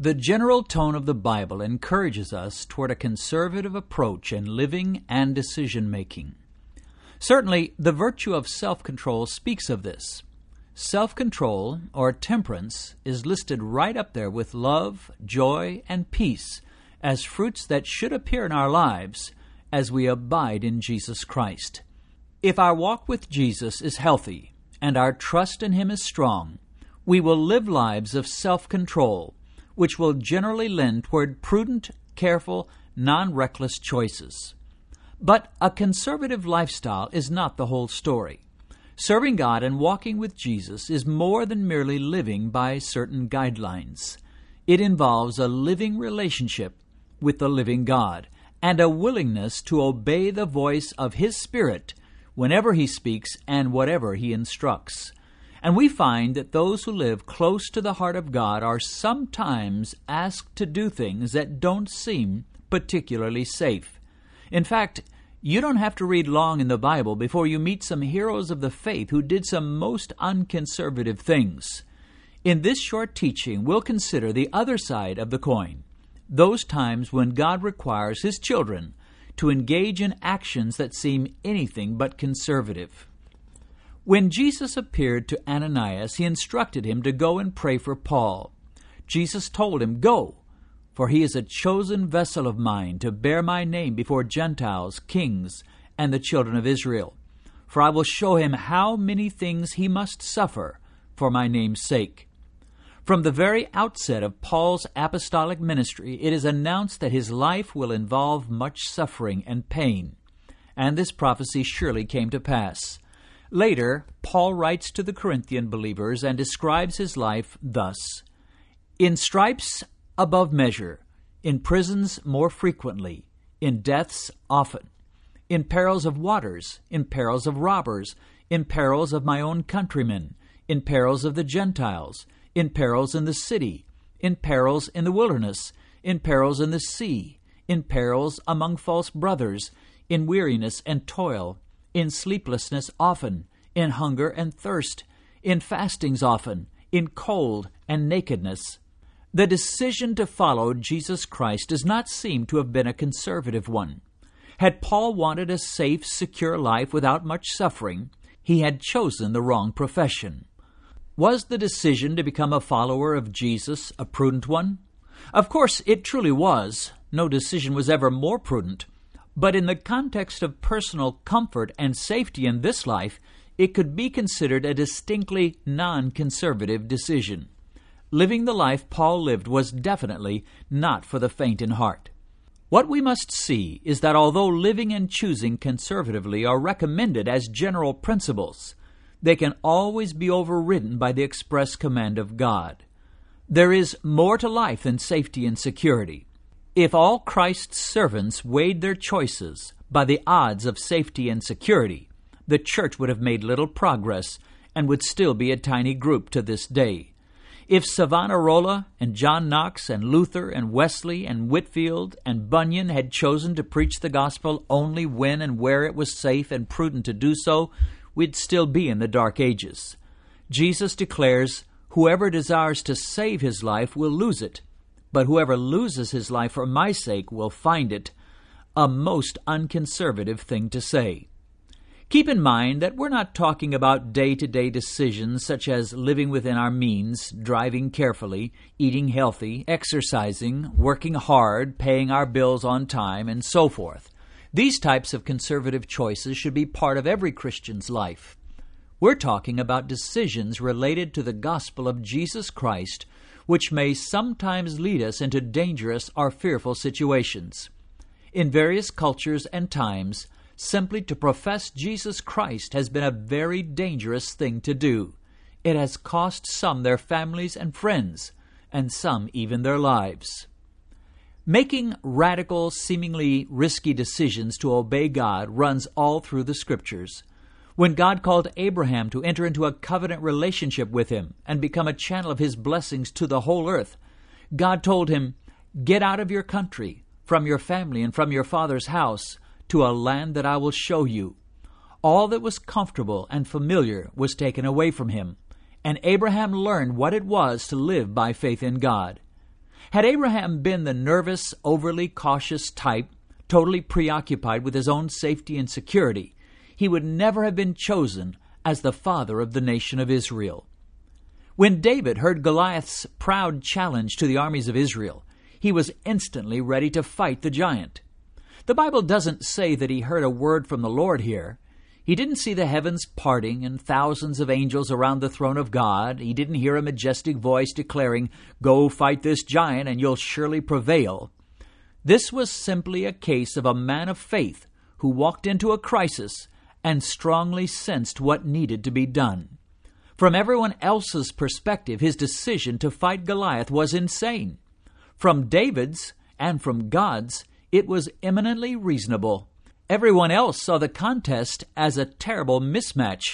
The general tone of the Bible encourages us toward a conservative approach in living and decision-making. Certainly, the virtue of self-control speaks of this. Self-control, or temperance, is listed right up there with love, joy, and peace as fruits that should appear in our lives as we abide in Jesus Christ. If our walk with Jesus is healthy and our trust in Him is strong, we will live lives of self-control, which will generally lend toward prudent, careful, non-reckless choices. But a conservative lifestyle is not the whole story. Serving God and walking with Jesus is more than merely living by certain guidelines. It involves a living relationship with the living God and a willingness to obey the voice of His Spirit whenever He speaks and whatever He instructs. And we find that those who live close to the heart of God are sometimes asked to do things that don't seem particularly safe. In fact, you don't have to read long in the Bible before you meet some heroes of the faith who did some most unconservative things. In this short teaching, we'll consider the other side of the coin, those times when God requires His children to engage in actions that seem anything but conservative. When Jesus appeared to Ananias, He instructed him to go and pray for Paul. Jesus told him, "Go, for he is a chosen vessel of mine to bear my name before Gentiles, kings, and the children of Israel. For I will show him how many things he must suffer for my name's sake." From the very outset of Paul's apostolic ministry, it is announced that his life will involve much suffering and pain. And this prophecy surely came to pass. Later, Paul writes to the Corinthian believers and describes his life thus: "In stripes above measure, in prisons more frequently, in deaths often, in perils of waters, in perils of robbers, in perils of my own countrymen, in perils of the Gentiles, in perils in the city, in perils in the wilderness, in perils in the sea, in perils among false brothers, in weariness and toil, in sleeplessness often, in hunger and thirst, in fastings often, in cold and nakedness." The decision to follow Jesus Christ does not seem to have been a conservative one. Had Paul wanted a safe, secure life without much suffering, he had chosen the wrong profession. Was the decision to become a follower of Jesus a prudent one? Of course, it truly was. No decision was ever more prudent. But in the context of personal comfort and safety in this life, it could be considered a distinctly non-conservative decision. Living the life Paul lived was definitely not for the faint in heart. What we must see is that although living and choosing conservatively are recommended as general principles, they can always be overridden by the express command of God. There is more to life than safety and security. If all Christ's servants weighed their choices by the odds of safety and security, the church would have made little progress and would still be a tiny group to this day. If Savonarola and John Knox and Luther and Wesley and Whitefield and Bunyan had chosen to preach the gospel only when and where it was safe and prudent to do so, we'd still be in the dark ages. Jesus declares, "Whoever desires to save his life will lose it, but whoever loses his life for my sake will find it," a most unconservative thing to say. Keep in mind that we're not talking about day-to-day decisions such as living within our means, driving carefully, eating healthy, exercising, working hard, paying our bills on time, and so forth. These types of conservative choices should be part of every Christian's life. We're talking about decisions related to the gospel of Jesus Christ, which may sometimes lead us into dangerous or fearful situations. In various cultures and times, simply to profess Jesus Christ has been a very dangerous thing to do. It has cost some their families and friends, and some even their lives. Making radical, seemingly risky decisions to obey God runs all through the Scriptures. When God called Abraham to enter into a covenant relationship with him and become a channel of his blessings to the whole earth, God told him, "Get out of your country, from your family and from your father's house, to a land that I will show you." All that was comfortable and familiar was taken away from him, and Abraham learned what it was to live by faith in God. Had Abraham been the nervous, overly cautious type, totally preoccupied with his own safety and security, he would never have been chosen as the father of the nation of Israel. When David heard Goliath's proud challenge to the armies of Israel, he was instantly ready to fight the giant. The Bible doesn't say that he heard a word from the Lord here. He didn't see the heavens parting and thousands of angels around the throne of God. He didn't hear a majestic voice declaring, "Go fight this giant and you'll surely prevail." This was simply a case of a man of faith who walked into a crisis and strongly sensed what needed to be done. From everyone else's perspective, his decision to fight Goliath was insane. From David's and from God's, it was eminently reasonable. Everyone else saw the contest as a terrible mismatch.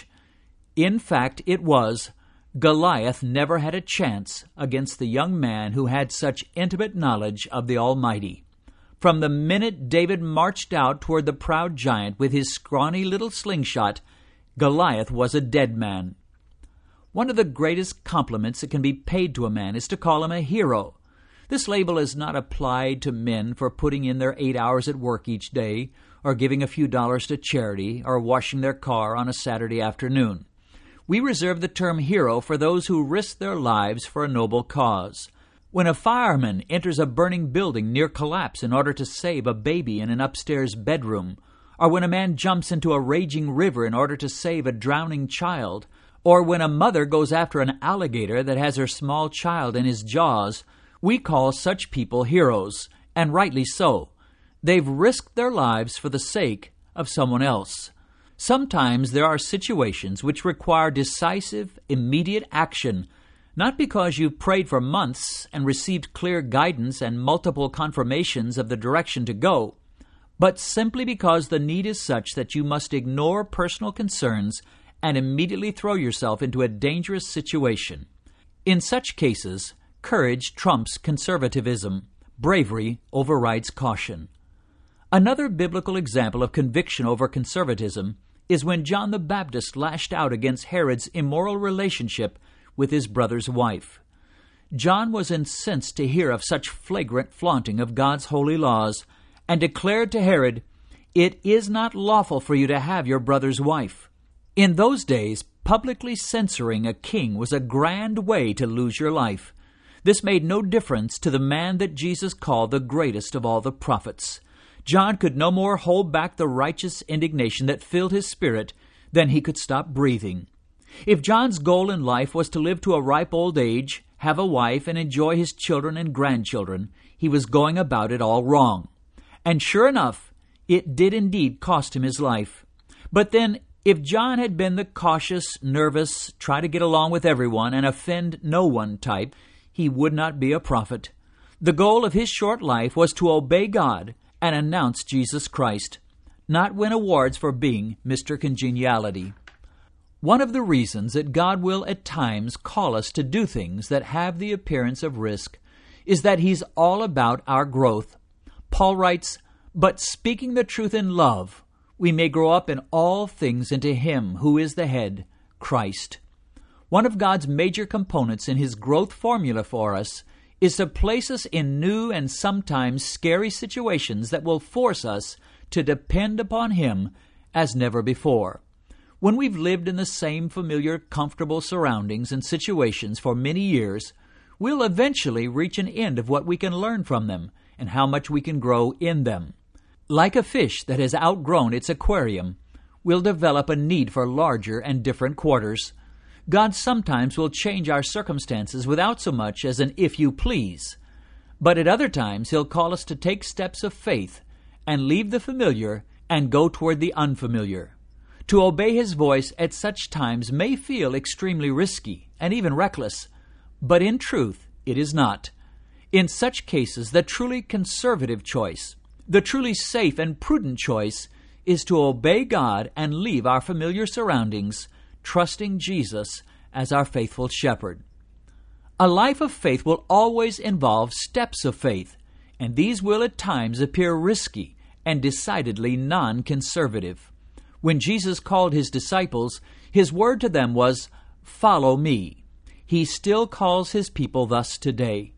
In fact, it was. Goliath never had a chance against the young man who had such intimate knowledge of the Almighty. From the minute David marched out toward the proud giant with his scrawny little slingshot, Goliath was a dead man. One of the greatest compliments that can be paid to a man is to call him a hero. This label is not applied to men for putting in their 8 hours at work each day, or giving a few dollars to charity, or washing their car on a Saturday afternoon. We reserve the term hero for those who risk their lives for a noble cause. When a fireman enters a burning building near collapse in order to save a baby in an upstairs bedroom, or when a man jumps into a raging river in order to save a drowning child, or when a mother goes after an alligator that has her small child in his jaws, we call such people heroes, and rightly so. They've risked their lives for the sake of someone else. Sometimes there are situations which require decisive, immediate action, not because you've prayed for months and received clear guidance and multiple confirmations of the direction to go, but simply because the need is such that you must ignore personal concerns and immediately throw yourself into a dangerous situation. In such cases, courage trumps conservatism. Bravery overrides caution. Another biblical example of conviction over conservatism is when John the Baptist lashed out against Herod's immoral relationship with his brother's wife. John was incensed to hear of such flagrant flaunting of God's holy laws, and declared to Herod, "It is not lawful for you to have your brother's wife." In those days, publicly censoring a king was a grand way to lose your life. This made no difference to the man that Jesus called the greatest of all the prophets. John could no more hold back the righteous indignation that filled his spirit than he could stop breathing. If John's goal in life was to live to a ripe old age, have a wife, and enjoy his children and grandchildren, he was going about it all wrong. And sure enough, it did indeed cost him his life. But then, if John had been the cautious, nervous, try to get along with everyone and offend no one type, he would not be a prophet. The goal of his short life was to obey God and announce Jesus Christ, not win awards for being Mr. Congeniality. One of the reasons that God will at times call us to do things that have the appearance of risk is that He's all about our growth. Paul writes, "But speaking the truth in love, we may grow up in all things into Him who is the head, Christ." One of God's major components in His growth formula for us is to place us in new and sometimes scary situations that will force us to depend upon Him as never before. When we've lived in the same familiar, comfortable surroundings and situations for many years, we'll eventually reach an end of what we can learn from them and how much we can grow in them. Like a fish that has outgrown its aquarium, we'll develop a need for larger and different quarters. God sometimes will change our circumstances without so much as an "if you please," but at other times He'll call us to take steps of faith and leave the familiar and go toward the unfamiliar. To obey His voice at such times may feel extremely risky and even reckless, but in truth it is not. In such cases, the truly conservative choice, the truly safe and prudent choice, is to obey God and leave our familiar surroundings, trusting Jesus as our faithful shepherd. A life of faith will always involve steps of faith, and these will at times appear risky and decidedly non-conservative. When Jesus called His disciples, His word to them was, "Follow me." He still calls His people thus today.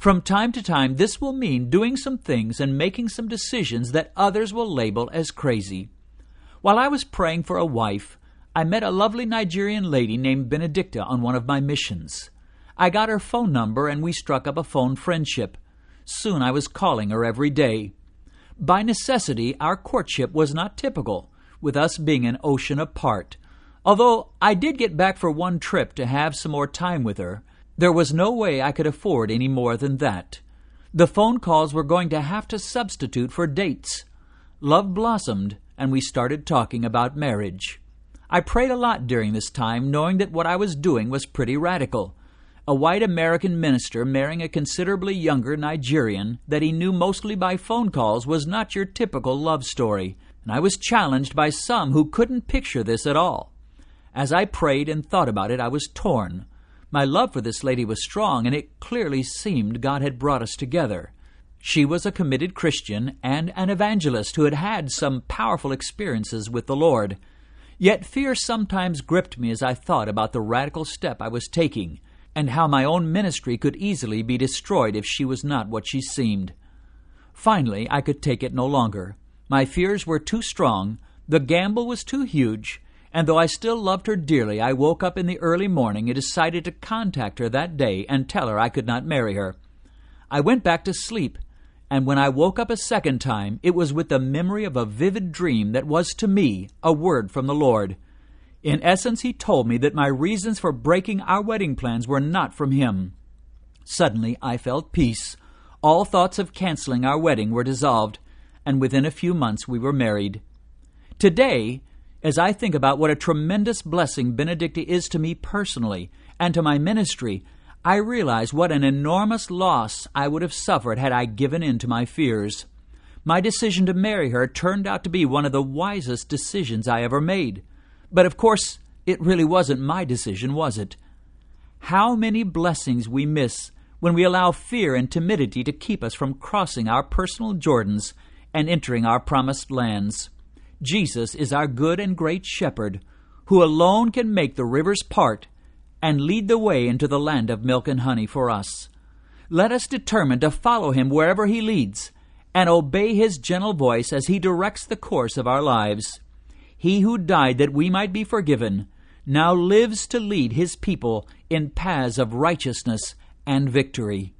From time to time, this will mean doing some things and making some decisions that others will label as crazy. While I was praying for a wife, I met a lovely Nigerian lady named Benedicta on one of my missions. I got her phone number and we struck up a phone friendship. Soon I was calling her every day. By necessity, our courtship was not typical, with us being an ocean apart. Although I did get back for one trip to have some more time with her, there was no way I could afford any more than that. The phone calls were going to have to substitute for dates. Love blossomed, and we started talking about marriage. I prayed a lot during this time, knowing that what I was doing was pretty radical. A white American minister marrying a considerably younger Nigerian that he knew mostly by phone calls was not your typical love story, and I was challenged by some who couldn't picture this at all. As I prayed and thought about it, I was torn. My love for this lady was strong, and it clearly seemed God had brought us together. She was a committed Christian and an evangelist who had had some powerful experiences with the Lord. Yet fear sometimes gripped me as I thought about the radical step I was taking, and how my own ministry could easily be destroyed if she was not what she seemed. Finally, I could take it no longer. My fears were too strong, the gamble was too huge, and though I still loved her dearly, I woke up in the early morning and decided to contact her that day and tell her I could not marry her. I went back to sleep, and when I woke up a second time, it was with the memory of a vivid dream that was to me a word from the Lord. In essence, He told me that my reasons for breaking our wedding plans were not from Him. Suddenly, I felt peace. All thoughts of canceling our wedding were dissolved, and within a few months we were married. Today, as I think about what a tremendous blessing Benedicta is to me personally and to my ministry, I realize what an enormous loss I would have suffered had I given in to my fears. My decision to marry her turned out to be one of the wisest decisions I ever made. But of course, it really wasn't my decision, was it? How many blessings we miss when we allow fear and timidity to keep us from crossing our personal Jordans and entering our promised lands. Jesus is our good and great shepherd, who alone can make the rivers part and lead the way into the land of milk and honey for us. Let us determine to follow Him wherever He leads and obey His gentle voice as He directs the course of our lives. He who died that we might be forgiven now lives to lead His people in paths of righteousness and victory.